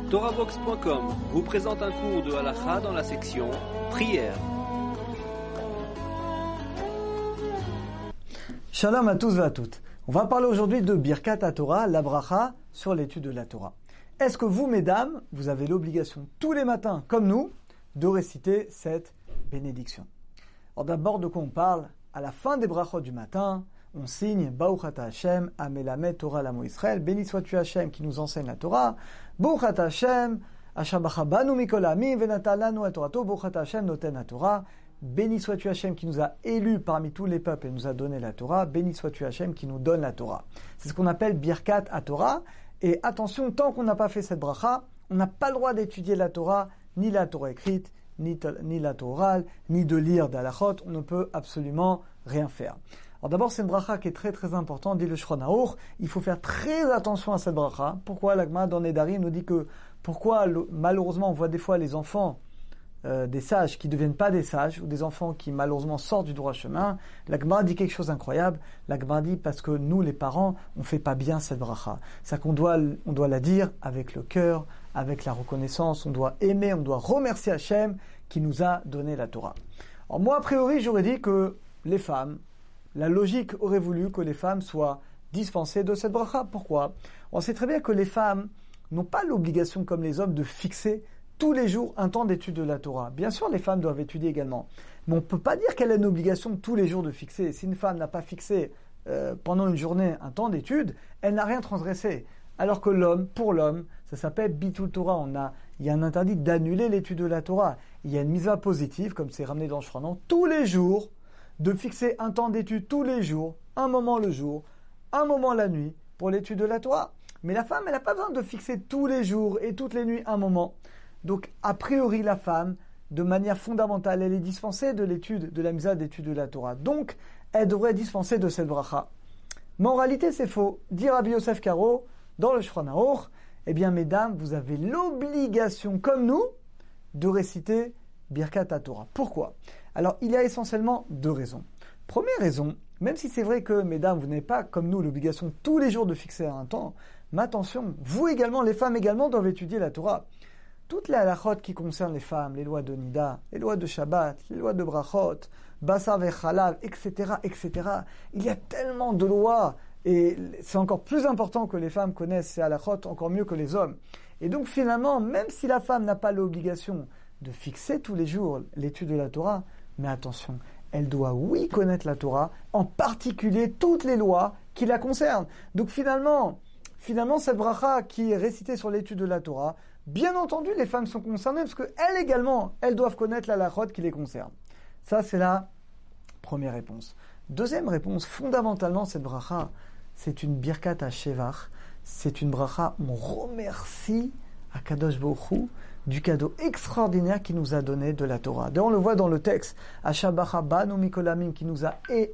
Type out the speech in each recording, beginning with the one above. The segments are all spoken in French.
TorahBox.com vous présente un cours de halakha dans la section prière. Shalom à tous et à toutes. On va parler aujourd'hui de Birkat HaTorah, la bracha sur l'étude de la Torah. Est-ce que vous, mesdames, vous avez l'obligation tous les matins, comme nous, de réciter cette bénédiction? Alors d'abord, de quoi on parle? À la fin des brachot du matin, on signe Baruch Ata Hashem, Amelamet Torah Lamo Israël, béni sois-tu Hashem qui nous enseigne la Torah, Baruch Ata Hashem, Asher Bachabanu Mikol Amim, Venatal Lanu HaTorato, Baruch Ata Hashem Noten HaTorah, béni sois-tu Hashem qui nous a élus parmi tous les peuples et nous a donné la Torah, béni sois-tu Hashem qui nous donne la Torah. C'est ce qu'on appelle Birkat HaTorah, et attention, tant qu'on n'a pas fait cette bracha, on n'a pas le droit d'étudier la Torah, ni la Torah écrite, ni la Torah orale, ni de lire d'halachot, on ne peut absolument rien faire. Alors d'abord, c'est une bracha qui est très très importante, dit le Shulchan Aruch, il faut faire très attention à cette bracha. Pourquoi la Gemara dans Nedarim nous dit que, pourquoi malheureusement on voit des fois les enfants des sages qui ne deviennent pas des sages, ou des enfants qui malheureusement sortent du droit chemin. La Gemara dit quelque chose d'incroyable, la Gemara dit parce que nous les parents, on ne fait pas bien cette bracha. C'est qu'on doit la dire avec le cœur, avec la reconnaissance, on doit aimer, on doit remercier Hachem qui nous a donné la Torah. Alors moi, a priori, j'aurais dit que les femmes, la logique aurait voulu que les femmes soient dispensées de cette bracha. Pourquoi? On sait très bien que les femmes n'ont pas l'obligation comme les hommes de fixer tous les jours un temps d'étude de la Torah. Bien sûr, les femmes doivent étudier également. Mais on ne peut pas dire qu'elle a une obligation tous les jours de fixer. Si une femme n'a pas fixé pendant une journée un temps d'étude, elle n'a rien transgressé. Alors que l'homme, pour l'homme, ça s'appelle Bitul Torah. Il y a un interdit d'annuler l'étude de la Torah. Il y a une mitzvah positive, comme c'est ramené dans le Shulchan, tous les jours, de fixer un temps d'étude tous les jours, un moment le jour, un moment la nuit, pour l'étude de la Torah. Mais la femme, elle n'a pas besoin de fixer tous les jours et toutes les nuits un moment. Donc, a priori, la femme, de manière fondamentale, elle est dispensée de l'étude, de la mitzvah d'étude de la Torah. Donc, elle devrait dispenser de cette bracha. Mais en réalité, c'est faux. Dit Rabbi Yosef Karo, dans le Shulchan Aruch, eh bien, mesdames, vous avez l'obligation, comme nous, de réciter Birkat HaTorah. Pourquoi? Alors, il y a essentiellement deux raisons. Première raison, même si c'est vrai que, mesdames, vous n'avez pas, comme nous, l'obligation tous les jours de fixer un temps, mais attention, vous également, les femmes également, doivent étudier la Torah. Toutes les halachot qui concernent les femmes, les lois de Nida, les lois de Shabbat, les lois de Brachot, Basar Vechalav, etc., etc. Il y a tellement de lois, et c'est encore plus important que les femmes connaissent ces halachot, encore mieux que les hommes. Et donc finalement, même si la femme n'a pas l'obligation de fixer tous les jours l'étude de la Torah, mais attention, elle doit oui connaître la Torah, en particulier toutes les lois qui la concernent. Donc finalement, cette bracha qui est récitée sur l'étude de la Torah, bien entendu, les femmes sont concernées parce qu'elles également, elles doivent connaître la halachot qui les concerne. Ça, c'est la première réponse. Deuxième réponse, fondamentalement, cette bracha, c'est une birkat HaShevach. C'est une bracha où on remercie Akadosh Baruch Hu du cadeau extraordinaire qu'il nous a donné de la Torah. D'ailleurs, on le voit dans le texte, Asher Bachabanu Mikol Amim, qui nous a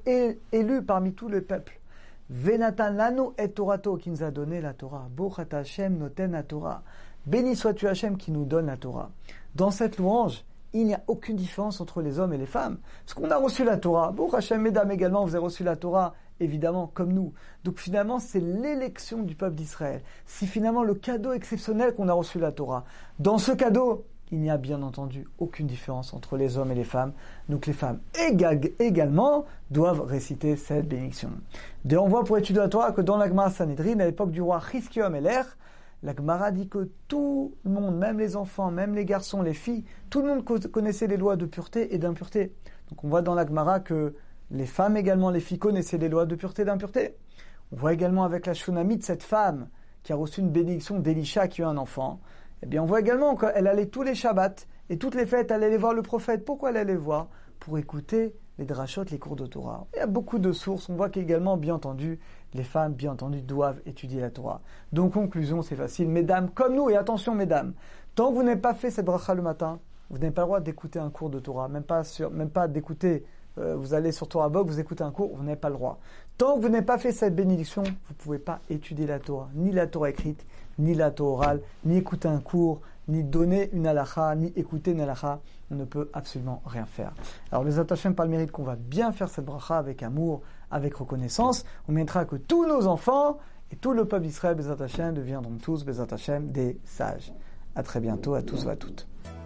élus parmi tous les peuples. Venatan Lanu et Torato, qui nous a donné la Torah. Baruch Ata Hashem Noten HaTorah. Béni sois-tu Hashem qui nous donne la Torah. Dans cette louange, il n'y a aucune différence entre les hommes et les femmes. Parce qu'on a reçu la Torah. Baruch Hashem, mesdames également, vous avez reçu la Torah, évidemment, comme nous. Donc finalement, c'est l'élection du peuple d'Israël. C'est finalement le cadeau exceptionnel qu'on a reçu la Torah. Dans ce cadeau, il n'y a bien entendu aucune différence entre les hommes et les femmes. Donc les femmes également doivent réciter cette bénédiction. D'ailleurs, on voit pour étudier la Torah que dans la Gemara Sanhedrin, à l'époque du roi Chizkiyahu Amelech, la Gemara dit que tout le monde, même les enfants, même les garçons, les filles, tout le monde connaissait les lois de pureté et d'impureté. Donc on voit dans la Gemara que les femmes également, les filles connaissaient les lois de pureté et d'impureté. On voit également avec la Shunamite, cette femme qui a reçu une bénédiction d'Elisha qui a eu un enfant. Eh bien on voit également qu'elle allait tous les Shabbats et toutes les fêtes, elle allait voir le prophète. Pourquoi elle allait voir? Pour écouter les drachot, les cours de Torah. Il y a beaucoup de sources. On voit qu'également, bien entendu, les femmes, bien entendu, doivent étudier la Torah. Donc, conclusion, c'est facile. Mesdames, comme nous, et attention, mesdames, tant que vous n'avez pas fait cette bracha le matin, vous n'avez pas le droit d'écouter un cours de Torah, même pas d'écouter, vous allez sur Torah Box, vous écoutez un cours, vous n'avez pas le droit. Tant que vous n'avez pas fait cette bénédiction, vous ne pouvez pas étudier la Torah, ni la Torah écrite, ni la Torah orale, ni écouter un cours, ni donner une halakha, ni écouter une halakha. On ne peut absolument rien faire. Alors, les attachés par le mérite qu'on va bien faire cette bracha avec amour, avec reconnaissance. On mettra que tous nos enfants et tout le peuple d'Israël, Bezat Hashem, deviendront tous, Bezat Hashem, des sages. À très bientôt à tous et à toutes.